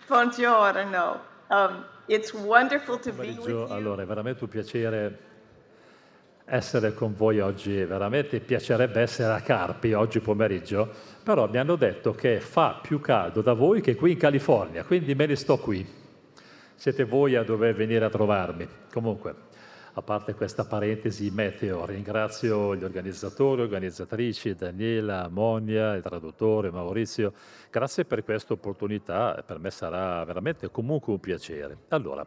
Buongiorno. It's wonderful to be with Pomeriggio, you. allora è veramente un piacere essere con voi oggi, veramente piacerebbe essere a Carpi oggi pomeriggio, però mi hanno detto che fa più caldo da voi che qui in California, quindi me ne sto qui. Siete voi a dover venire a trovarmi. Comunque, a parte questa parentesi meteo, ringrazio gli organizzatori, organizzatrici, Daniela, Monia, il traduttore, Maurizio. Grazie per questa opportunità, per me sarà veramente comunque un piacere. Allora,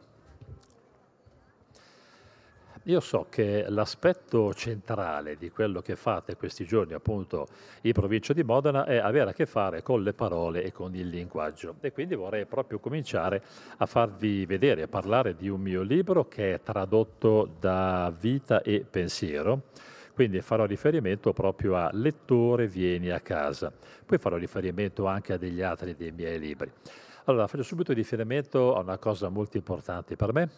io so che l'aspetto centrale di quello che fate questi giorni, appunto, in provincia di Modena, è avere a che fare con le parole e con il linguaggio. E quindi vorrei proprio cominciare a farvi vedere, a parlare di un mio libro che è tradotto da Vita e Pensiero. Quindi farò riferimento proprio a Lettore, vieni a casa. Poi farò riferimento anche a degli altri dei miei libri. Allora, faccio subito riferimento a una cosa molto importante per me.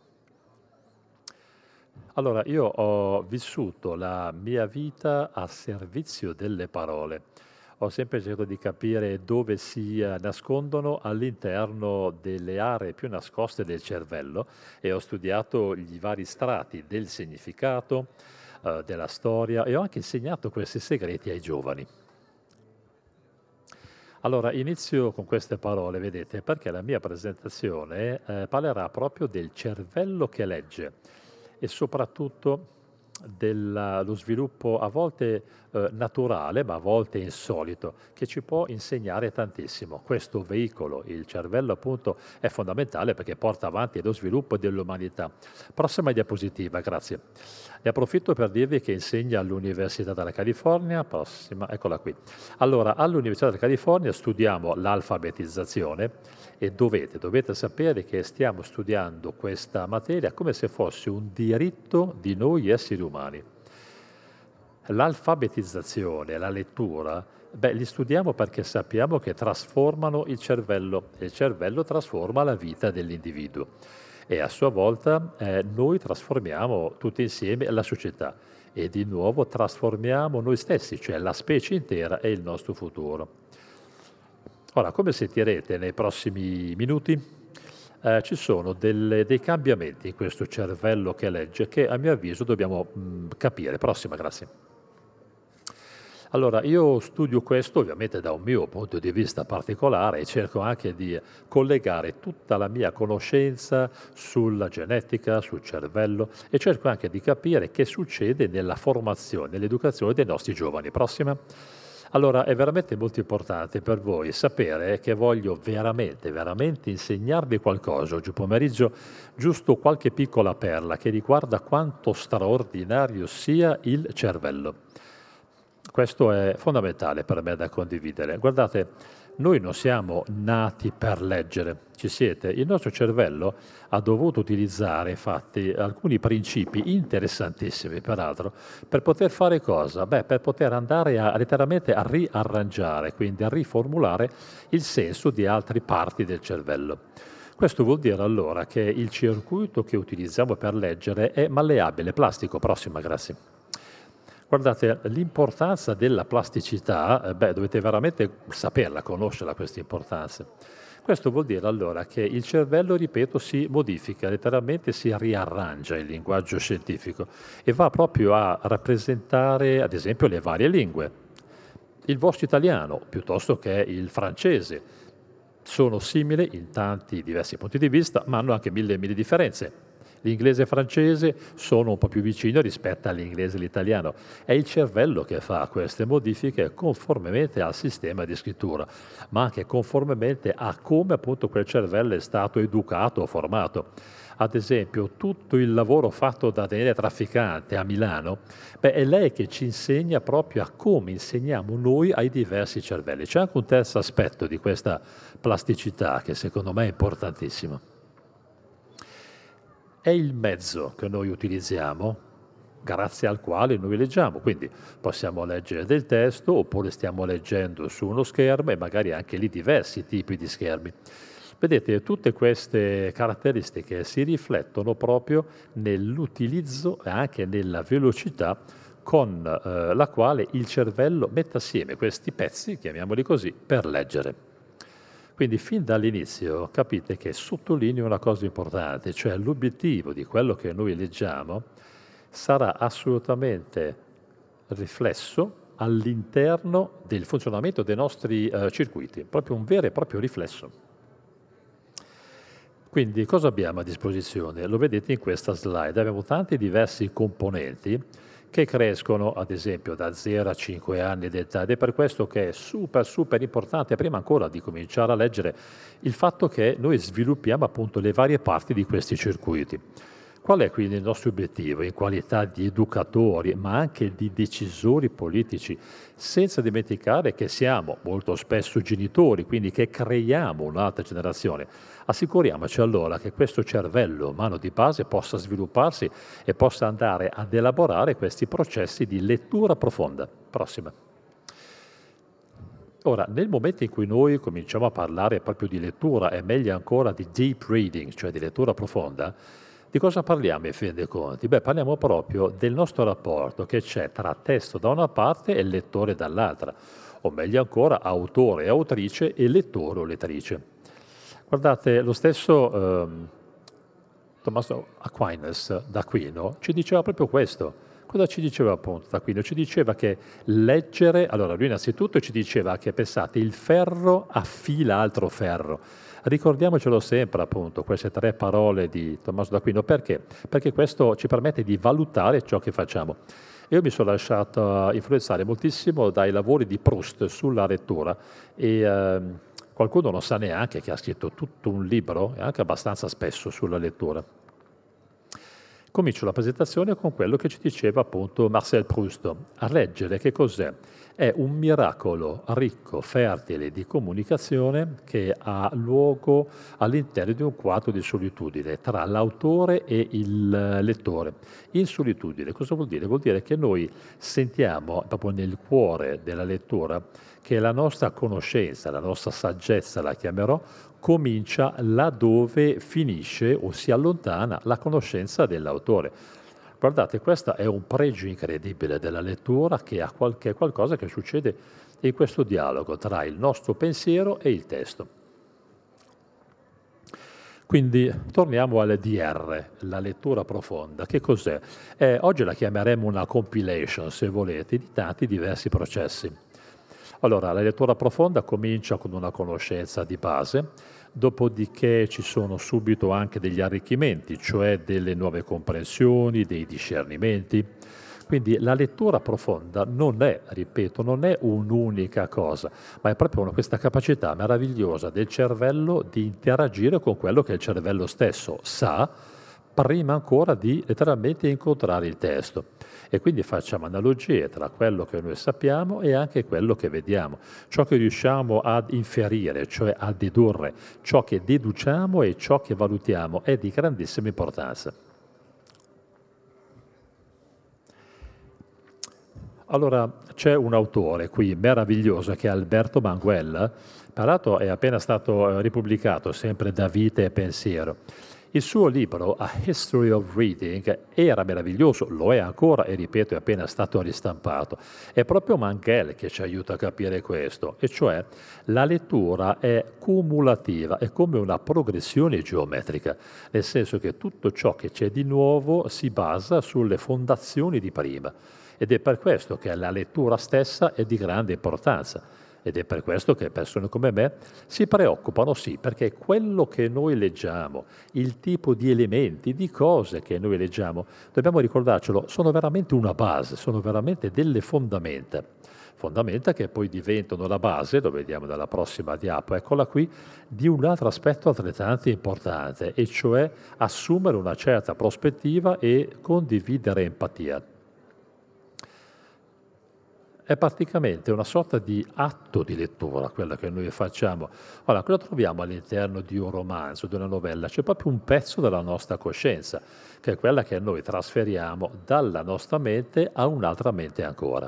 Allora, io ho vissuto la mia vita a servizio delle parole. Ho sempre cercato di capire dove si nascondono all'interno delle aree più nascoste del cervello e ho studiato i vari strati del significato, della storia e ho anche insegnato questi segreti ai giovani. Allora, inizio con queste parole, vedete, perché la mia presentazione parlerà proprio del cervello che legge e soprattutto dello sviluppo a volte naturale, ma a volte insolito, che ci può insegnare tantissimo. Questo veicolo, il cervello appunto, è fondamentale perché porta avanti lo sviluppo dell'umanità. Prossima diapositiva, grazie. Ne approfitto per dirvi che insegna all'Università della California, prossima, eccola qui. Allora, all'Università della California studiamo l'alfabetizzazione e dovete sapere che stiamo studiando questa materia come se fosse un diritto di noi esseri umani. L'alfabetizzazione, la lettura, li studiamo perché sappiamo che trasformano il cervello e il cervello trasforma la vita dell'individuo e a sua volta noi trasformiamo tutti insieme la società e di nuovo trasformiamo noi stessi, cioè la specie intera e il nostro futuro. Ora, come sentirete nei prossimi minuti, ci sono dei cambiamenti in questo cervello che legge che a mio avviso dobbiamo capire. Prossima, grazie. Allora, io studio questo ovviamente da un mio punto di vista particolare e cerco anche di collegare tutta la mia conoscenza sulla genetica, sul cervello e cerco anche di capire che succede nella formazione, nell'educazione dei nostri giovani. Prossima. Allora, è veramente molto importante per voi sapere che voglio veramente insegnarvi qualcosa oggi pomeriggio, giusto qualche piccola perla che riguarda quanto straordinario sia il cervello. Questo è fondamentale per me da condividere. Guardate, noi non siamo nati per leggere, ci siete. Il nostro cervello ha dovuto utilizzare infatti alcuni principi interessantissimi, peraltro, per poter fare cosa? Per poter andare letteralmente a riarrangiare, quindi a riformulare il senso di altre parti del cervello. Questo vuol dire allora che il circuito che utilizziamo per leggere è malleabile, plastico. Prossima, grazie. Guardate, l'importanza della plasticità, dovete veramente saperla, conoscerla questa importanza. Questo vuol dire allora che il cervello, ripeto, si modifica, letteralmente si riarrangia il linguaggio scientifico e va proprio a rappresentare, ad esempio, le varie lingue. Il vostro italiano, piuttosto che il francese, sono simili in tanti diversi punti di vista, ma hanno anche mille differenze. L'inglese e il francese sono un po' più vicini rispetto all'inglese e all'italiano. È il cervello che fa queste modifiche conformemente al sistema di scrittura, ma anche conformemente a come appunto quel cervello è stato educato o formato. Ad esempio, tutto il lavoro fatto da Daniele Trafficante a Milano, è lei che ci insegna proprio a come insegniamo noi ai diversi cervelli. C'è anche un terzo aspetto di questa plasticità che secondo me è importantissimo. È il mezzo che noi utilizziamo grazie al quale noi leggiamo, quindi possiamo leggere del testo oppure stiamo leggendo su uno schermo e magari anche lì diversi tipi di schermi. Vedete, tutte queste caratteristiche si riflettono proprio nell'utilizzo e anche nella velocità con la quale il cervello mette assieme questi pezzi, chiamiamoli così, per leggere. Quindi fin dall'inizio capite che sottolineo una cosa importante, cioè l'obiettivo di quello che noi leggiamo sarà assolutamente riflesso all'interno del funzionamento dei nostri circuiti, proprio un vero e proprio riflesso. Quindi cosa abbiamo a disposizione? Lo vedete in questa slide, abbiamo tanti diversi componenti che crescono ad esempio da 0 a 5 anni di età ed è per questo che è super importante, prima ancora di cominciare a leggere, il fatto che noi sviluppiamo appunto le varie parti di questi circuiti. Qual è quindi il nostro obiettivo in qualità di educatori, ma anche di decisori politici, senza dimenticare che siamo molto spesso genitori, quindi che creiamo un'altra generazione? Assicuriamoci allora che questo cervello umano di base possa svilupparsi e possa andare ad elaborare questi processi di lettura profonda. Prossima. Ora, nel momento in cui noi cominciamo a parlare proprio di lettura, e meglio ancora di deep reading, cioè di lettura profonda, di cosa parliamo in fin dei conti? Beh, parliamo proprio del nostro rapporto che c'è tra testo da una parte e lettore dall'altra, o meglio ancora autore e autrice e lettore o lettrice. Guardate, lo stesso Tommaso Aquinas, d'Aquino, ci diceva proprio questo. Cosa ci diceva appunto d'Aquino? Ci diceva che leggere, allora lui innanzitutto ci diceva che, pensate, il ferro affila altro ferro. Ricordiamocelo sempre appunto, queste 3 parole di Tommaso d'Aquino, perché? Perché questo ci permette di valutare ciò che facciamo. Io mi sono lasciato influenzare moltissimo dai lavori di Proust sulla lettura e qualcuno non sa neanche che ha scritto tutto un libro, e anche abbastanza spesso, sulla lettura. Comincio la presentazione con quello che ci diceva appunto Marcel Proust. A leggere che cos'è? È un miracolo ricco, fertile di comunicazione che ha luogo all'interno di un quadro di solitudine tra l'autore e il lettore. In solitudine cosa vuol dire? Vuol dire che noi sentiamo proprio nel cuore della lettura che la nostra conoscenza, la nostra saggezza, la chiamerò, comincia laddove finisce o si allontana la conoscenza dell'autore. Guardate, questo è un pregio incredibile della lettura che è qualcosa che succede in questo dialogo tra il nostro pensiero e il testo. Quindi torniamo al DR, la lettura profonda. Che cos'è? Oggi la chiameremo una compilation, se volete, di tanti diversi processi. Allora, la lettura profonda comincia con una conoscenza di base, dopodiché ci sono subito anche degli arricchimenti, cioè delle nuove comprensioni, dei discernimenti. Quindi la lettura profonda non è, ripeto, non è un'unica cosa, ma è proprio questa capacità meravigliosa del cervello di interagire con quello che il cervello stesso sa, prima ancora di letteralmente incontrare il testo. E quindi facciamo analogie tra quello che noi sappiamo e anche quello che vediamo. Ciò che riusciamo ad inferire, cioè a dedurre, ciò che deduciamo e ciò che valutiamo è di grandissima importanza. Allora, c'è un autore qui meraviglioso che è Alberto Manguel, tra l'altro è appena stato ripubblicato, sempre da Vita e Pensiero. Il suo libro, A History of Reading, era meraviglioso, lo è ancora e ripeto è appena stato ristampato. È proprio Manguel che ci aiuta a capire questo, e cioè la lettura è cumulativa, è come una progressione geometrica, nel senso che tutto ciò che c'è di nuovo si basa sulle fondazioni di prima. Ed è per questo che la lettura stessa è di grande importanza. Ed è per questo che persone come me si preoccupano, sì, perché quello che noi leggiamo, il tipo di elementi, di cose che noi leggiamo, dobbiamo ricordarcelo, sono veramente una base, sono veramente delle fondamenta. Fondamenta che poi diventano la base, lo vediamo dalla prossima diapo, eccola qui, di un altro aspetto altrettanto importante, e cioè assumere una certa prospettiva e condividere empatia. È praticamente una sorta di atto di lettura, quella che noi facciamo. Allora, cosa troviamo all'interno di un romanzo, di una novella? C'è proprio un pezzo della nostra coscienza, che è quella che noi trasferiamo dalla nostra mente a un'altra mente ancora.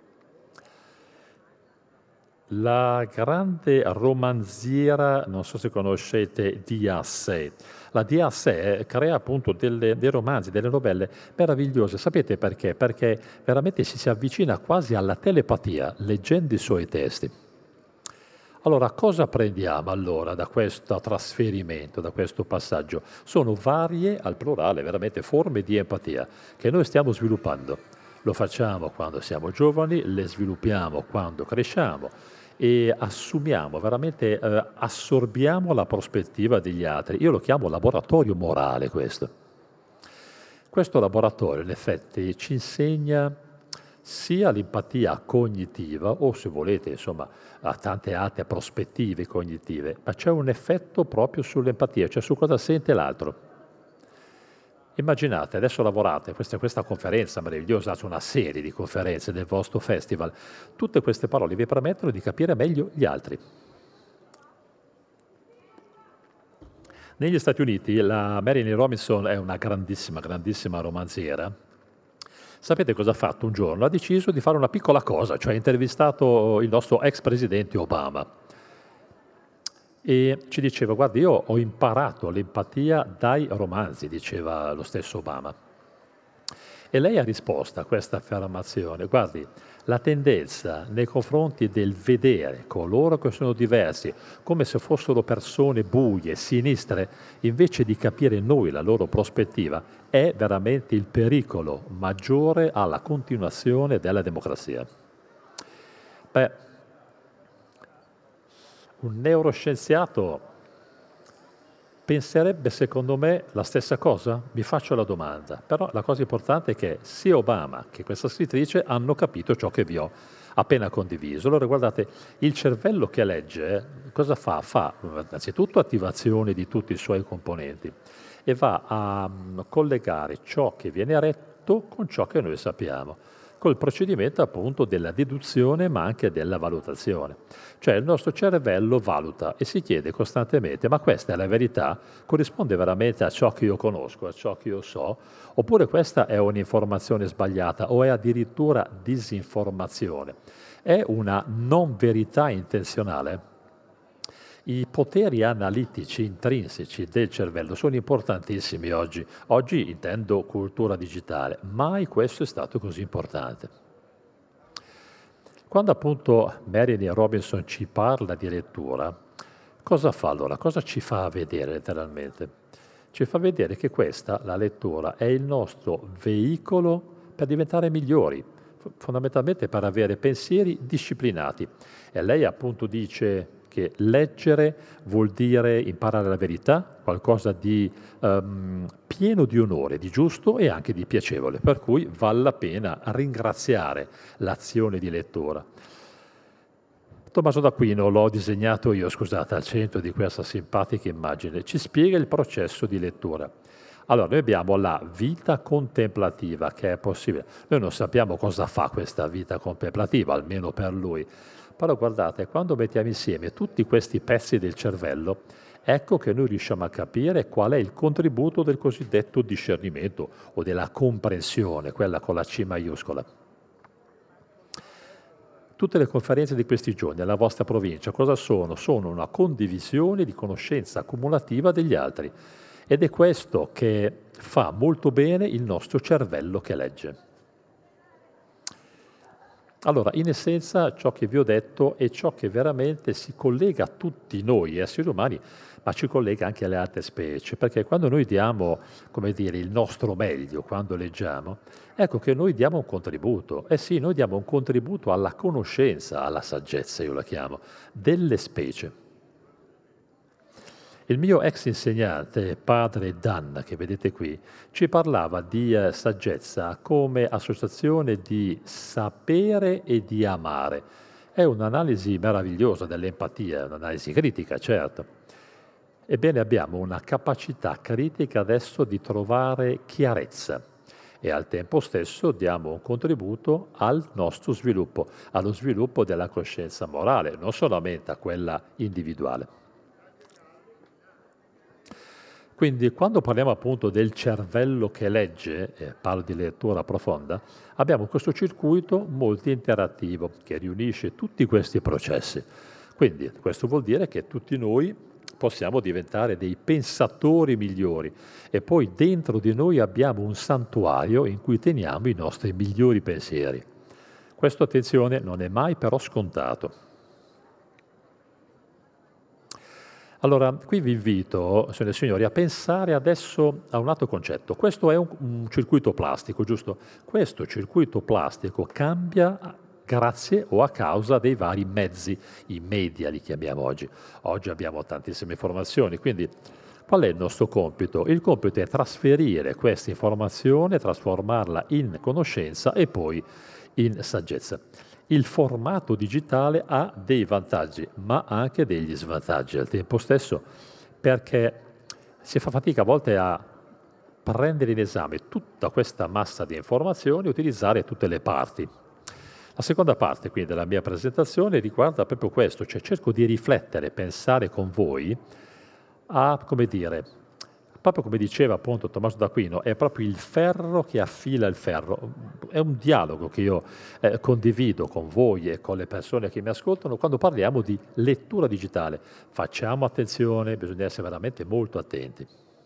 La grande romanziera, non so se conoscete D.A.C. La D.A.C. crea appunto dei romanzi, delle novelle meravigliose. Sapete perché? Perché veramente si avvicina quasi alla telepatia leggendo i suoi testi. Allora, cosa prendiamo allora da questo trasferimento, da questo passaggio? Sono varie, al plurale, veramente forme di empatia che noi stiamo sviluppando. Lo facciamo quando siamo giovani, le sviluppiamo quando cresciamo e assumiamo, veramente assorbiamo la prospettiva degli altri. Io lo chiamo laboratorio morale questo. Questo laboratorio in effetti ci insegna sia l'empatia cognitiva o se volete insomma a tante altre prospettive cognitive, ma c'è un effetto proprio sull'empatia, cioè su cosa sente l'altro. Immaginate, adesso lavorate, questa conferenza meravigliosa, su una serie di conferenze del vostro festival, tutte queste parole vi permettono di capire meglio gli altri. Negli Stati Uniti la Marilyn Robinson è una grandissima, grandissima romanziera. Sapete cosa ha fatto un giorno? Ha deciso di fare una piccola cosa, cioè ha intervistato il nostro ex presidente Obama. E ci diceva, guardi, io ho imparato l'empatia dai romanzi, diceva lo stesso Obama. E lei ha risposto a questa affermazione, guardi, la tendenza nei confronti del vedere coloro che sono diversi come se fossero persone buie, sinistre, invece di capire noi la loro prospettiva, è veramente il pericolo maggiore alla continuazione della democrazia. Beh, un neuroscienziato penserebbe secondo me la stessa cosa? Mi faccio la domanda, però la cosa importante è che sia Obama che questa scrittrice hanno capito ciò che vi ho appena condiviso. Allora guardate, il cervello che legge cosa fa? Fa innanzitutto attivazione di tutti i suoi componenti e va a collegare ciò che viene retto con ciò che noi sappiamo, col procedimento appunto della deduzione ma anche della valutazione. Cioè il nostro cervello valuta e si chiede costantemente ma questa è la verità? Corrisponde veramente a ciò che io conosco, a ciò che io so? Oppure questa è un'informazione sbagliata o è addirittura disinformazione? È una non verità intenzionale? I poteri analitici intrinseci del cervello sono importantissimi oggi. Oggi intendo cultura digitale, mai questo è stato così importante. Quando appunto Marilyn Robinson ci parla di lettura, cosa fa allora? Cosa ci fa vedere letteralmente? Ci fa vedere che questa, la lettura, è il nostro veicolo per diventare migliori, fondamentalmente per avere pensieri disciplinati. E lei appunto dice che leggere vuol dire imparare la verità, qualcosa di pieno di onore, di giusto e anche di piacevole, per cui vale la pena ringraziare l'azione di lettura. Tommaso d'Aquino, l'ho disegnato io, scusate, al centro di questa simpatica immagine, ci spiega il processo di lettura. Allora, noi abbiamo la vita contemplativa che è possibile. Noi non sappiamo cosa fa questa vita contemplativa, almeno per lui. Però guardate, quando mettiamo insieme tutti questi pezzi del cervello, ecco che noi riusciamo a capire qual è il contributo del cosiddetto discernimento o della comprensione, quella con la C maiuscola. Tutte le conferenze di questi giorni alla vostra provincia cosa sono? Sono una condivisione di conoscenza accumulativa degli altri ed è questo che fa molto bene il nostro cervello che legge. Allora, in essenza, ciò che vi ho detto è ciò che veramente si collega a tutti noi esseri umani, ma ci collega anche alle altre specie, perché quando noi diamo, come dire, il nostro meglio, quando leggiamo, ecco che noi diamo un contributo. Eh sì, noi diamo un contributo alla conoscenza, alla saggezza, io la chiamo, delle specie. Il mio ex insegnante, padre Dan, che vedete qui, ci parlava di saggezza come associazione di sapere e di amare. È un'analisi meravigliosa dell'empatia, un'analisi critica, certo. Ebbene, abbiamo una capacità critica adesso di trovare chiarezza e al tempo stesso diamo un contributo al nostro sviluppo, allo sviluppo della coscienza morale, non solamente a quella individuale. Quindi quando parliamo appunto del cervello che legge, e parlo di lettura profonda, abbiamo questo circuito molto interattivo che riunisce tutti questi processi. Quindi questo vuol dire che tutti noi possiamo diventare dei pensatori migliori e poi dentro di noi abbiamo un santuario in cui teniamo i nostri migliori pensieri. Questo, attenzione, non è mai però scontato. Allora, qui vi invito, signore e signori, a pensare adesso a un altro concetto. Questo è un circuito plastico, giusto? Questo circuito plastico cambia grazie o a causa dei vari mezzi, i media li chiamiamo oggi. Oggi abbiamo tantissime informazioni, quindi qual è il nostro compito? Il compito è trasferire questa informazione, trasformarla in conoscenza e poi in saggezza. Il formato digitale ha dei vantaggi, ma anche degli svantaggi al tempo stesso, perché si fa fatica a volte a prendere in esame tutta questa massa di informazioni e utilizzare tutte le parti. La seconda parte quindi della mia presentazione riguarda proprio questo, cioè cerco di riflettere, pensare con voi a, come dire, proprio come diceva appunto Tommaso d'Aquino, è proprio il ferro che affila il ferro. È un dialogo che io condivido con voi e con le persone che mi ascoltano quando parliamo di lettura digitale. Facciamo attenzione, bisogna essere veramente molto attenti.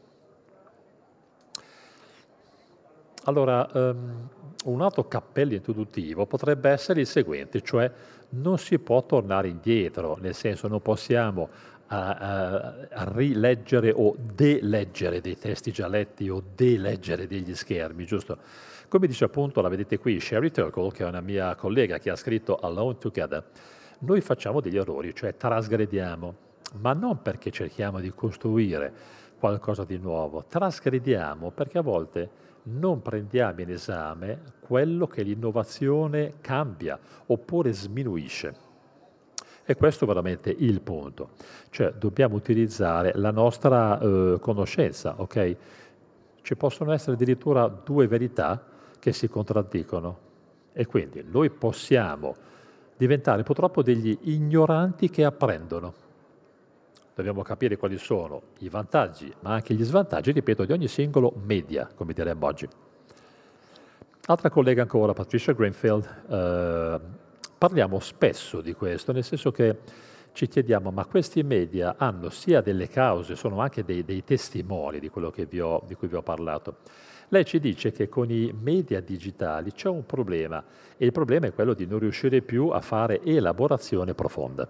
Allora, un altro cappello introduttivo potrebbe essere il seguente, cioè non si può tornare indietro, nel senso non possiamo a rileggere o deleggere dei testi già letti o deleggere degli schermi, giusto? Come dice appunto, la vedete qui, Sherry Turkle, che è una mia collega che ha scritto Alone Together, noi facciamo degli errori, cioè trasgrediamo, ma non perché cerchiamo di costruire qualcosa di nuovo, trasgrediamo perché a volte non prendiamo in esame quello che l'innovazione cambia oppure sminuisce. E questo è veramente il punto. Cioè dobbiamo utilizzare la nostra conoscenza, ok? Ci possono essere addirittura due verità che si contraddicono e quindi noi possiamo diventare purtroppo degli ignoranti che apprendono. Dobbiamo capire quali sono i vantaggi, ma anche gli svantaggi, ripeto, di ogni singolo media, come diremmo oggi. Altra collega ancora, Patricia Greenfield, parliamo spesso di questo, nel senso che ci chiediamo, ma questi media hanno sia delle cause, sono anche dei testimoni di quello di cui vi ho parlato. Lei ci dice che con i media digitali c'è un problema e il problema è quello di non riuscire più a fare elaborazione profonda.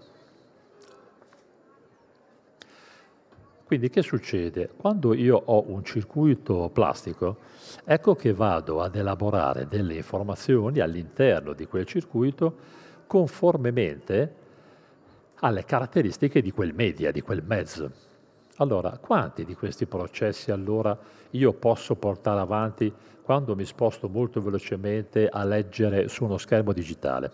Quindi che succede? Quando io ho un circuito plastico, ecco che vado ad elaborare delle informazioni all'interno di quel circuito conformemente alle caratteristiche di quel media, di quel mezzo. Allora, quanti di questi processi allora io posso portare avanti quando mi sposto molto velocemente a leggere su uno schermo digitale?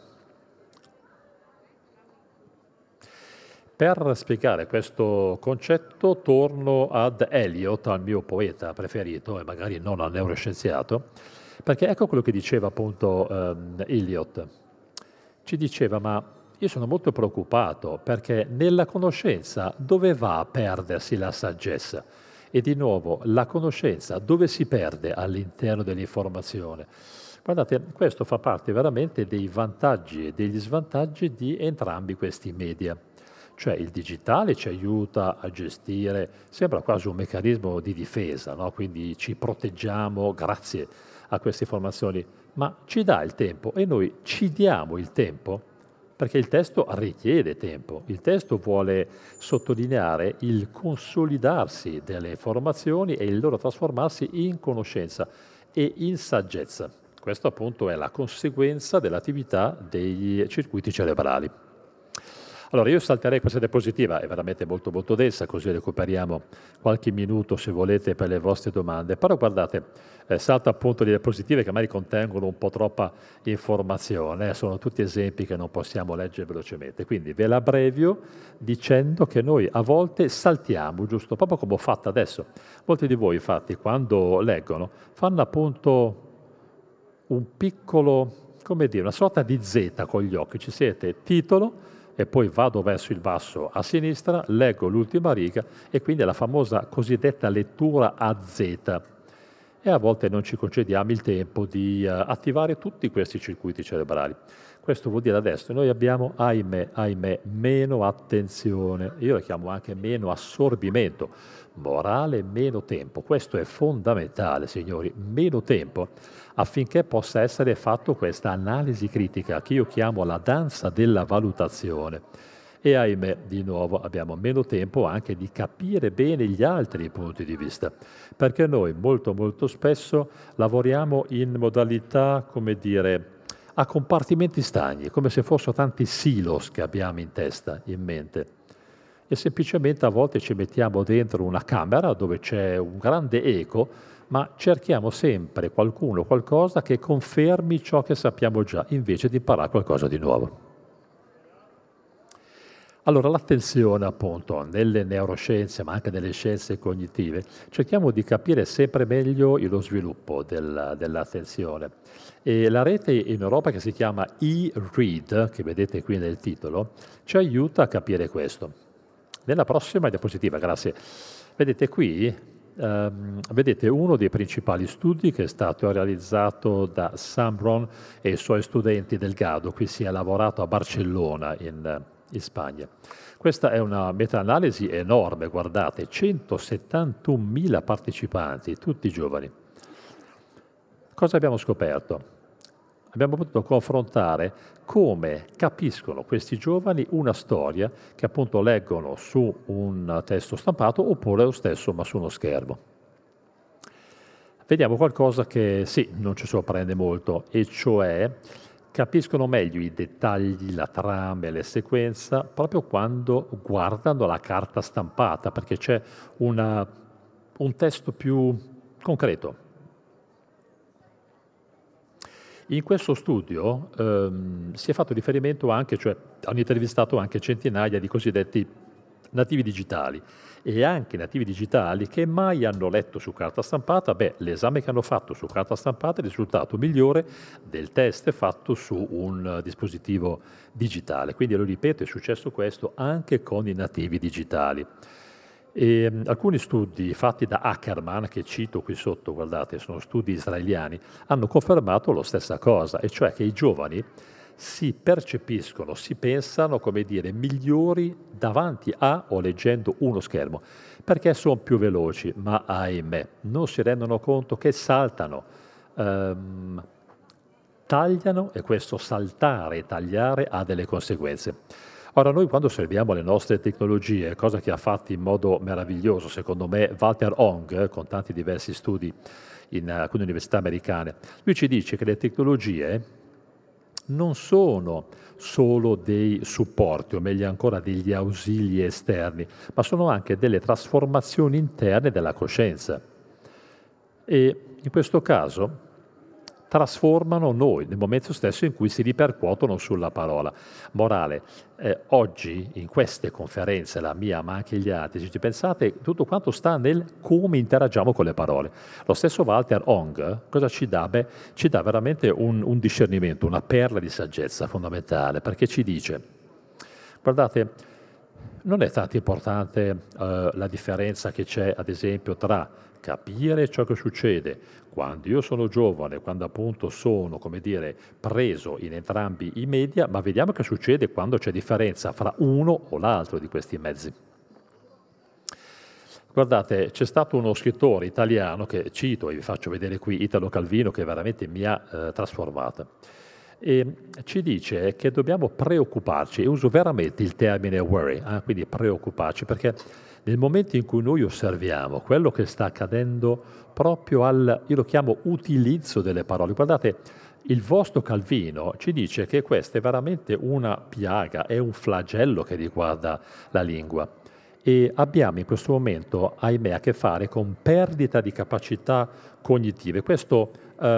Per spiegare questo concetto torno ad Eliot, al mio poeta preferito e magari non al neuroscienziato, perché ecco quello che diceva appunto Eliot. Ci diceva, ma io sono molto preoccupato perché nella conoscenza dove va a perdersi la saggezza? E di nuovo, la conoscenza dove si perde all'interno dell'informazione? Guardate, questo fa parte veramente dei vantaggi e degli svantaggi di entrambi questi media. Cioè il digitale ci aiuta a gestire, sembra quasi un meccanismo di difesa, no? Quindi ci proteggiamo grazie a queste informazioni, ma ci dà il tempo e noi ci diamo il tempo perché il testo richiede tempo, il testo vuole sottolineare il consolidarsi delle informazioni e il loro trasformarsi in conoscenza e in saggezza. Questo appunto è la conseguenza dell'attività dei circuiti cerebrali. Allora io salterei questa diapositiva, è veramente molto molto densa, così recuperiamo qualche minuto se volete per le vostre domande, però guardate, salto appunto le diapositive che magari contengono un po' troppa informazione, sono tutti esempi che non possiamo leggere velocemente, quindi ve l'abbrevio dicendo che noi a volte saltiamo, giusto, proprio come ho fatto adesso. Molti di voi infatti quando leggono fanno appunto un piccolo, come dire, una sorta di Z con gli occhi, ci siete, titolo, e poi vado verso il basso a sinistra, leggo l'ultima riga e quindi è la famosa cosiddetta lettura a Z. E a volte non ci concediamo il tempo di attivare tutti questi circuiti cerebrali. Questo vuol dire adesso noi abbiamo, ahimè, meno attenzione, io lo chiamo anche meno assorbimento morale, meno tempo. Questo è fondamentale, signori, meno tempo affinché possa essere fatto questa analisi critica che io chiamo la danza della valutazione. E ahimè, di nuovo, abbiamo meno tempo anche di capire bene gli altri punti di vista, perché noi molto molto spesso lavoriamo in modalità, come dire, a compartimenti stagni, come se fossero tanti silos che abbiamo in testa, in mente. E semplicemente a volte ci mettiamo dentro una camera dove c'è un grande eco, ma cerchiamo sempre qualcuno o qualcosa che confermi ciò che sappiamo già, invece di imparare qualcosa di nuovo. Allora, l'attenzione appunto nelle neuroscienze, ma anche nelle scienze cognitive, cerchiamo di capire sempre meglio lo sviluppo dell'attenzione. E la rete in Europa, che si chiama e-Read, che vedete qui nel titolo, ci aiuta a capire questo. Nella prossima diapositiva, grazie. Vedete qui, vedete uno dei principali studi che è stato realizzato da Sambron e i suoi studenti del Gado. Qui si è lavorato a Barcellona, in Spagna. Questa è una meta-analisi enorme, guardate, 171.000 partecipanti, tutti giovani. Cosa abbiamo scoperto? Abbiamo potuto confrontare come capiscono questi giovani una storia che appunto leggono su un testo stampato oppure lo stesso ma su uno schermo. Vediamo qualcosa che sì, non ci sorprende molto, e cioè capiscono meglio i dettagli, la trama e le sequenze proprio quando guardano la carta stampata, perché c'è un testo più concreto. In questo studio si è fatto riferimento anche, cioè hanno intervistato anche centinaia di cosiddetti nativi digitali e anche nativi digitali che mai hanno letto su carta stampata. L'esame che hanno fatto su carta stampata è il risultato migliore del test fatto su un dispositivo digitale. Quindi, lo ripeto, è successo questo anche con i nativi digitali. E alcuni studi fatti da Ackerman, che cito qui sotto, guardate, sono studi israeliani, hanno confermato la stessa cosa, e cioè che i giovani si percepiscono, si pensano, come dire, migliori davanti a o leggendo uno schermo, perché sono più veloci, ma ahimè, non si rendono conto che saltano, tagliano, e questo saltare e tagliare ha delle conseguenze. Ora, noi quando osserviamo le nostre tecnologie, cosa che ha fatto in modo meraviglioso, secondo me, Walter Ong, con tanti diversi studi in alcune università americane, lui ci dice che le tecnologie non sono solo dei supporti, o meglio ancora degli ausili esterni, ma sono anche delle trasformazioni interne della coscienza. E in questo caso trasformano noi nel momento stesso in cui si ripercuotono sulla parola. Morale, oggi in queste conferenze, la mia ma anche gli altri, se ci pensate, tutto quanto sta nel come interagiamo con le parole. Lo stesso Walter Ong cosa ci dà? Ci dà veramente un discernimento, una perla di saggezza fondamentale, perché ci dice, guardate, non è tanto importante la differenza che c'è, ad esempio, tra capire ciò che succede quando io sono giovane, quando appunto sono, come dire, preso in entrambi i media, ma vediamo che succede quando c'è differenza fra uno o l'altro di questi mezzi. Guardate, c'è stato uno scrittore italiano che cito, e vi faccio vedere qui, Italo Calvino, che veramente mi ha trasformato. E ci dice che dobbiamo preoccuparci, e uso veramente il termine worry, quindi preoccuparci, perché nel momento in cui noi osserviamo quello che sta accadendo proprio io lo chiamo utilizzo delle parole, guardate, il vostro Calvino ci dice che questa è veramente una piaga, è un flagello che riguarda la lingua. E abbiamo in questo momento, ahimè, a che fare con perdita di capacità cognitive. Questo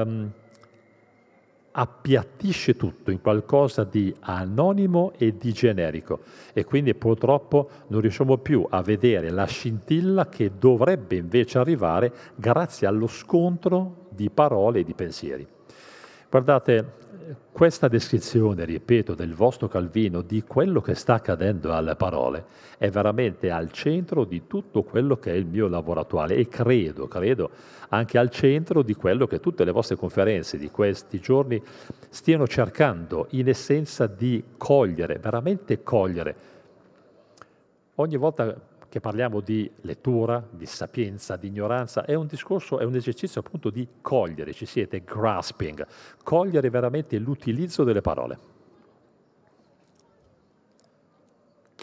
appiattisce tutto in qualcosa di anonimo e di generico, e quindi purtroppo non riusciamo più a vedere la scintilla che dovrebbe invece arrivare grazie allo scontro di parole e di pensieri. Guardate, questa descrizione, ripeto, del vostro Calvino, di quello che sta accadendo alle parole, è veramente al centro di tutto quello che è il mio lavoro attuale, e credo anche al centro di quello che tutte le vostre conferenze di questi giorni stiano cercando in essenza di cogliere, veramente cogliere. Ogni volta che parliamo di lettura, di sapienza, di ignoranza, è un discorso, è un esercizio appunto di cogliere, ci siete, grasping, cogliere veramente l'utilizzo delle parole.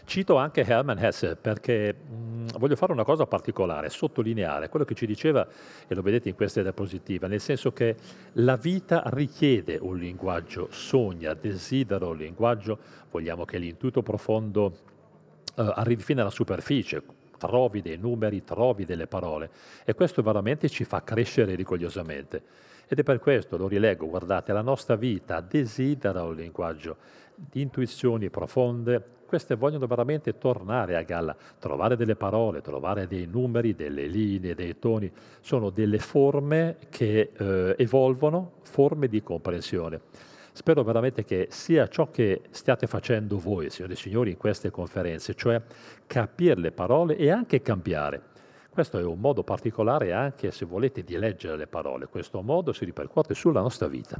Cito anche Hermann Hesse perché voglio fare una cosa particolare, sottolineare quello che ci diceva, e lo vedete in questa diapositiva, nel senso che la vita richiede un linguaggio, sogna, desidera un linguaggio, vogliamo che l'intuito profondo arrivi fino alla superficie, trovi dei numeri, trovi delle parole, e questo veramente ci fa crescere rigogliosamente. Ed è per questo, lo rileggo, guardate, la nostra vita desidera un linguaggio di intuizioni profonde, queste vogliono veramente tornare a galla, trovare delle parole, trovare dei numeri, delle linee, dei toni, sono delle forme che evolvono, forme di comprensione. Spero veramente che sia ciò che stiate facendo voi, signore e signori, in queste conferenze, cioè capire le parole e anche cambiare. Questo è un modo particolare anche, se volete, di leggere le parole. Questo modo si ripercuote sulla nostra vita.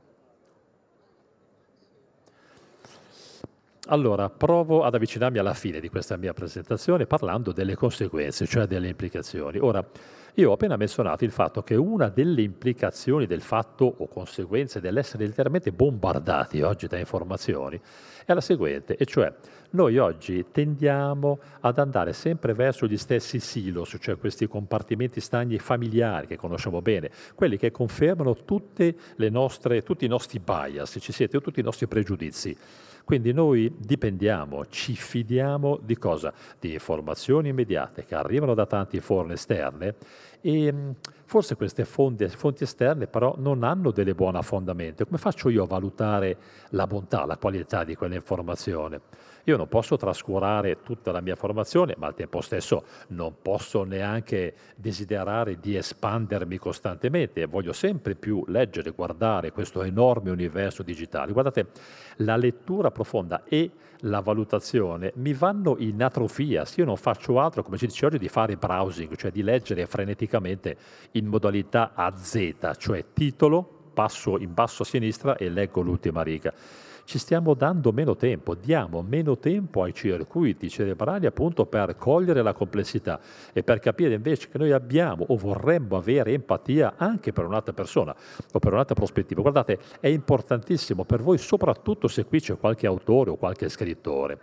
Allora, provo ad avvicinarmi alla fine di questa mia presentazione parlando delle conseguenze, cioè delle implicazioni. Ora, io ho appena menzionato il fatto che una delle implicazioni del fatto o conseguenze dell'essere letteralmente bombardati oggi da informazioni è la seguente, e cioè noi oggi tendiamo ad andare sempre verso gli stessi silos, cioè questi compartimenti stagni familiari che conosciamo bene, quelli che confermano tutti i nostri bias, ci siete, tutti i nostri pregiudizi. Quindi noi dipendiamo, ci fidiamo di cosa? Di informazioni immediate che arrivano da tante forme esterne e forse queste fonti esterne però non hanno delle buone fondamenta. Come faccio io a valutare la bontà, la qualità di quell'informazione? Io non posso trascurare tutta la mia formazione, ma al tempo stesso non posso neanche desiderare di espandermi costantemente. Voglio sempre più leggere, guardare questo enorme universo digitale. Guardate, la lettura profonda e la valutazione mi vanno in atrofia se io non faccio altro, come si dice oggi, di fare browsing, cioè di leggere freneticamente in modalità AZ, cioè titolo, passo in basso a sinistra e leggo l'ultima riga. Ci stiamo dando meno tempo, diamo meno tempo ai circuiti cerebrali appunto per cogliere la complessità e per capire invece che noi abbiamo o vorremmo avere empatia anche per un'altra persona o per un'altra prospettiva. Guardate, è importantissimo per voi, soprattutto se qui c'è qualche autore o qualche scrittore,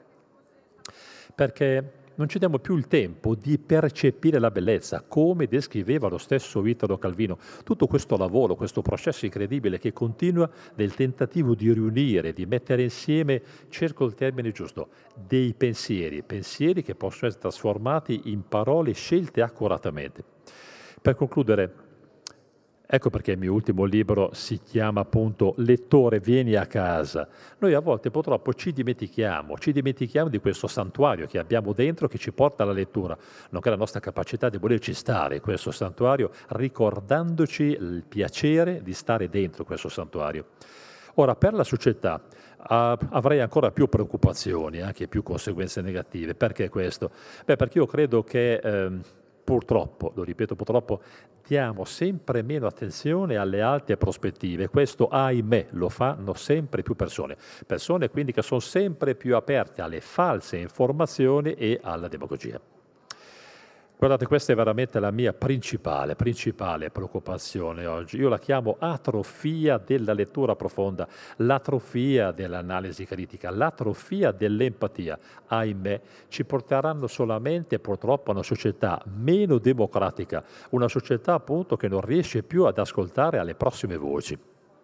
perché non ci diamo più il tempo di percepire la bellezza, come descriveva lo stesso Italo Calvino. Tutto questo lavoro, questo processo incredibile che continua nel tentativo di riunire, di mettere insieme, cerco il termine giusto, dei pensieri che possono essere trasformati in parole scelte accuratamente. Per concludere, ecco perché il mio ultimo libro si chiama appunto Lettore, vieni a casa. Noi a volte purtroppo ci dimentichiamo di questo santuario che abbiamo dentro che ci porta alla lettura, nonché la nostra capacità di volerci stare in questo santuario, ricordandoci il piacere di stare dentro questo santuario. Ora, per la società avrei ancora più preoccupazioni, anche più conseguenze negative. Perché questo? Perché io credo che purtroppo, lo ripeto purtroppo, diamo sempre meno attenzione alle alte prospettive. Questo, ahimè, lo fanno sempre più persone. Persone quindi che sono sempre più aperte alle false informazioni e alla demagogia. Guardate, questa è veramente la mia principale preoccupazione oggi. Io la chiamo atrofia della lettura profonda, l'atrofia dell'analisi critica, l'atrofia dell'empatia. Ahimè, ci porteranno solamente purtroppo a una società meno democratica, una società appunto che non riesce più ad ascoltare alle prossime voci.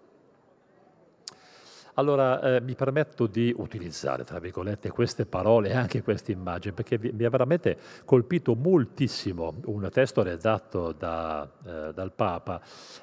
Allora, mi permetto di utilizzare, tra virgolette, queste parole e anche queste immagini, perché mi ha veramente colpito moltissimo un testo redatto dal Papa.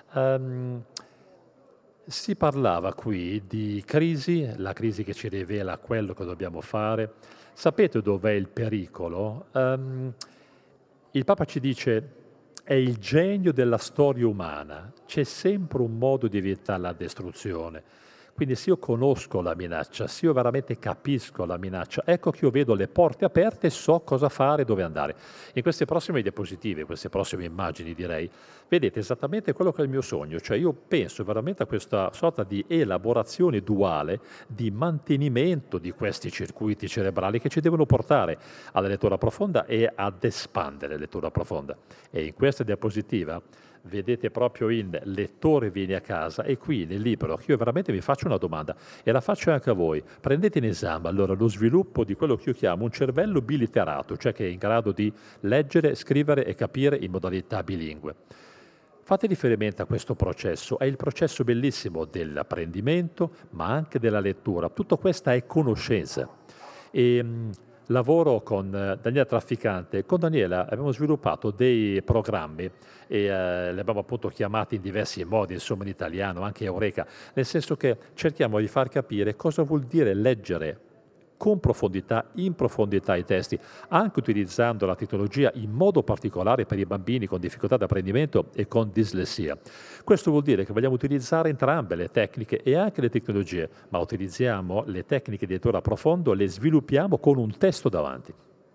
Si parlava qui di crisi, la crisi che ci rivela quello che dobbiamo fare. Sapete dov'è il pericolo? Il Papa ci dice: è il genio della storia umana, c'è sempre un modo di evitare la distruzione. Quindi se io conosco la minaccia, se io veramente capisco la minaccia, ecco che io vedo le porte aperte e so cosa fare, dove andare. In queste prossime diapositive, queste prossime immagini direi, vedete esattamente quello che è il mio sogno, cioè io penso veramente a questa sorta di elaborazione duale, di mantenimento di questi circuiti cerebrali che ci devono portare alla lettura profonda e ad espandere la lettura profonda. E in questa diapositiva vedete proprio in lettore vieni a casa e qui nel libro io veramente vi faccio una domanda e la faccio anche a voi. Prendete in esame allora lo sviluppo di quello che io chiamo un cervello biliterato, cioè che è in grado di leggere, scrivere e capire in modalità bilingue. Fate riferimento a questo processo, è il processo bellissimo dell'apprendimento, ma anche della lettura. Tutto questa è conoscenza. E, lavoro con Daniela Trafficante. Con Daniela abbiamo sviluppato dei programmi e li abbiamo appunto chiamati in diversi modi, insomma in italiano, anche Eureka, nel senso che cerchiamo di far capire cosa vuol dire leggere con profondità, in profondità i testi, anche utilizzando la tecnologia in modo particolare per i bambini con difficoltà di apprendimento e con dislessia. Questo vuol dire che vogliamo utilizzare entrambe le tecniche e anche le tecnologie, ma utilizziamo le tecniche di lettura a profondo, le sviluppiamo con un testo davanti.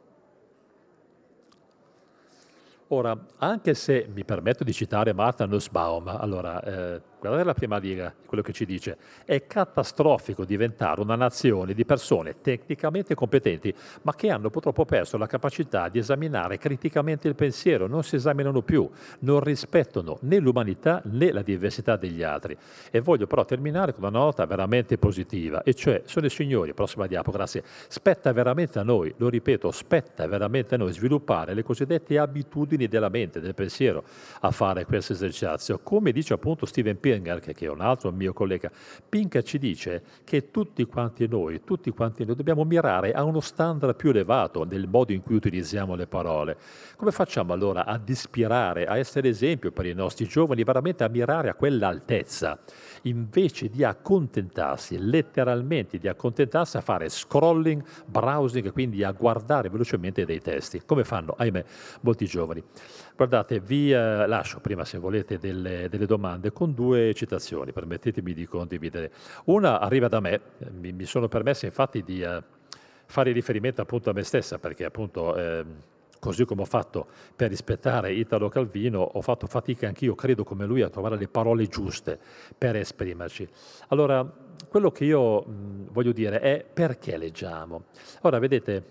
Ora, anche se mi permetto di citare Martha Nussbaum, allora, guardate la prima riga di quello che ci dice, è catastrofico diventare una nazione di persone tecnicamente competenti, ma che hanno purtroppo perso la capacità di esaminare criticamente il pensiero, non si esaminano più, non rispettano né l'umanità né la diversità degli altri. E voglio però terminare con una nota veramente positiva, e cioè, sono i signori, prossima diapo, grazie, spetta veramente a noi, lo ripeto, spetta veramente a noi sviluppare le cosiddette abitudini della mente, del pensiero, a fare questo esercizio. Come dice appunto Steven Pinker, che è un altro mio collega, Pinker ci dice che tutti quanti noi dobbiamo mirare a uno standard più elevato nel modo in cui utilizziamo le parole. Come facciamo allora ad ispirare, a essere esempio per i nostri giovani, veramente a mirare a quell'altezza, invece di accontentarsi, letteralmente di accontentarsi a fare scrolling, browsing, quindi a guardare velocemente dei testi, come fanno, ahimè, molti giovani. Guardate, vi lascio prima, se volete, delle domande con due citazioni, permettetemi di condividere. Una arriva da me, mi sono permesso infatti di fare riferimento appunto a me stessa, perché appunto così come ho fatto per rispettare Italo Calvino, ho fatto fatica anch'io, credo come lui, a trovare le parole giuste per esprimerci. Allora, quello che io voglio dire è perché leggiamo. Ora, vedete,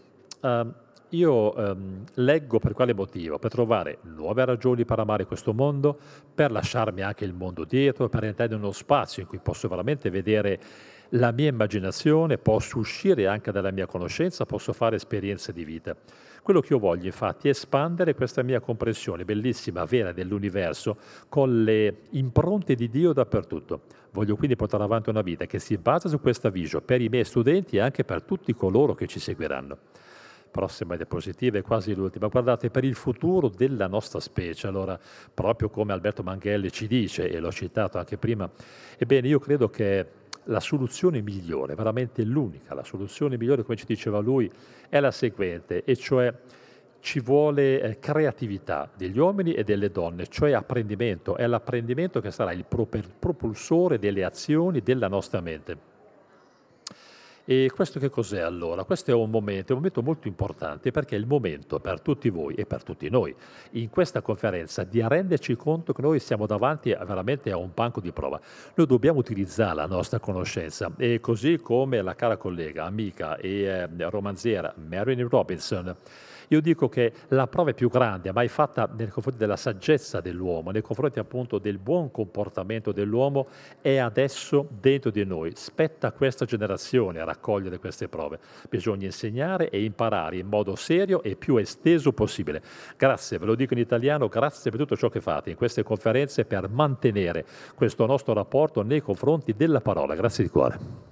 io leggo per quale motivo? Per trovare nuove ragioni per amare questo mondo, per lasciarmi anche il mondo dietro, per entrare in uno spazio in cui posso veramente vedere la mia immaginazione, posso uscire anche dalla mia conoscenza, posso fare esperienze di vita. Quello che io voglio infatti è espandere questa mia comprensione bellissima, vera dell'universo, con le impronte di Dio dappertutto. Voglio quindi portare avanti una vita che si basa su questa vision per i miei studenti e anche per tutti coloro che ci seguiranno. Prossima diapositiva è quasi l'ultima. Guardate, per il futuro della nostra specie, allora, proprio come Alberto Manghelli ci dice, e l'ho citato anche prima, ebbene, io credo che la soluzione migliore, veramente l'unica, la soluzione migliore, come ci diceva lui, è la seguente, e cioè ci vuole creatività degli uomini e delle donne, cioè apprendimento. È l'apprendimento che sarà il propulsore delle azioni della nostra mente. E questo che cos'è allora? Questo è un momento molto importante, perché è il momento per tutti voi e per tutti noi in questa conferenza di renderci conto che noi siamo davanti veramente a un banco di prova. Noi dobbiamo utilizzare la nostra conoscenza, e così come la cara collega, amica e romanziera Marilyn Robinson, io dico che la prova più grande mai fatta nei confronti della saggezza dell'uomo, nei confronti appunto del buon comportamento dell'uomo, è adesso dentro di noi. Spetta a questa generazione a raccogliere queste prove. Bisogna insegnare e imparare in modo serio e più esteso possibile. Grazie, ve lo dico in italiano, grazie per tutto ciò che fate in queste conferenze per mantenere questo nostro rapporto nei confronti della parola. Grazie di cuore.